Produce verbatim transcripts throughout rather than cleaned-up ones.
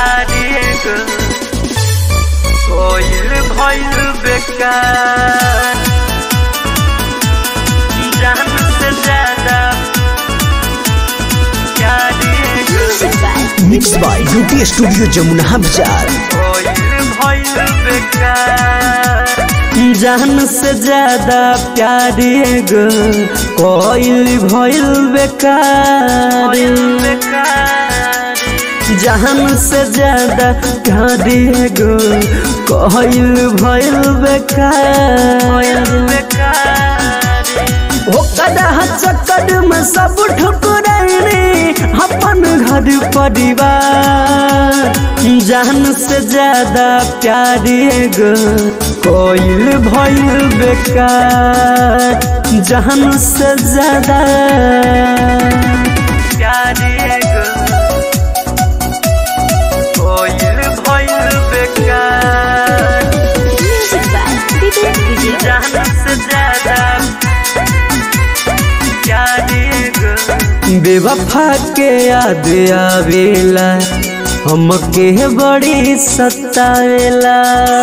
प्यारी गो कोइल भइल बेकार जान से ज्यादा प्यारी गो mix by UT studio Jamuna Bazar. कोइल भइल बेकार जान से ज्यादा प्यारी गो कोइल भइल बेकार जान से ज्यादा प्यारी गो कोइल भइल बेकार ओकरा चक्कर में सब ठुकराइने अपन घर परिवार जान से ज्यादा प्यारी गो कोइल भइल बेकार जान से ज्यादा प्यारी गो कोइल भइल बेकार जान से ज्यादा प्यारी गो बेवफा के याद आवेला हमके बड़ी सतावेला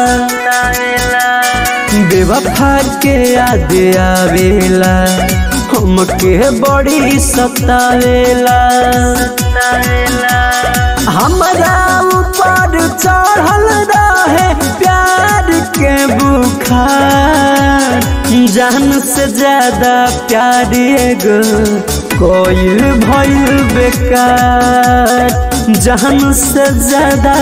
बेवफा के याद आवेला हमके बड़ी सतावेला हमरा ऊपर चढ़ल रहे प्यार के बुखार जान से ज्यादा प्यारी गो कोइल भइल बेकार जान से ज्यादा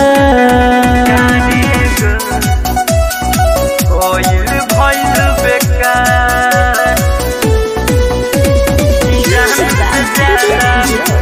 कोइल भइल बेकार जान से ज्यादा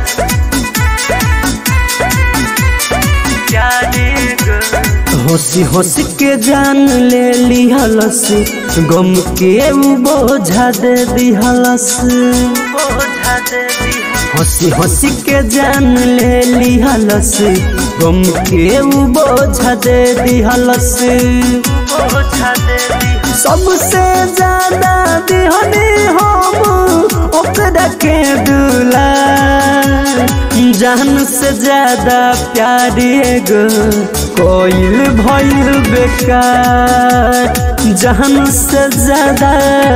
प्यारी गो हंसी हंसी के जान ले लिहलस गम के उ बोझा दे दिहलस बोझा दे दी हंसी हंसी के जान ले लिहलस गम के उ बोझा दे दिहलस बोझा दे दी सबसे ज्यादा दिहनी हम ओकरा के दुला जान से ज्यादा प्यारी गो कोइल भइल बेकार जान से ज्यादा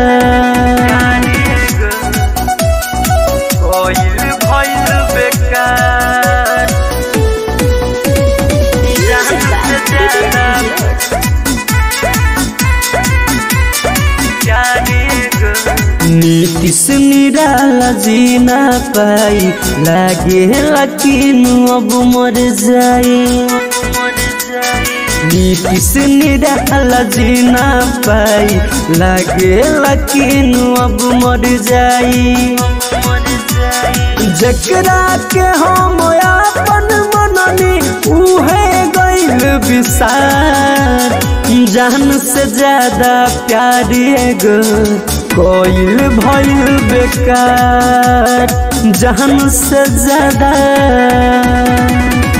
कोइल भइल बेकार जान से ज्यादा प्यारी गो नीतीश निराला जीना पाई लागे लकीन अब मर जाई नीतीश निराला जीना पाई लागे लकीन अब मर जाई जकरा के हम अपन मननी उहे गइल विसार जान से ज्यादा प्यारी गो कोइल भइल बेकार जान से ज्यादा।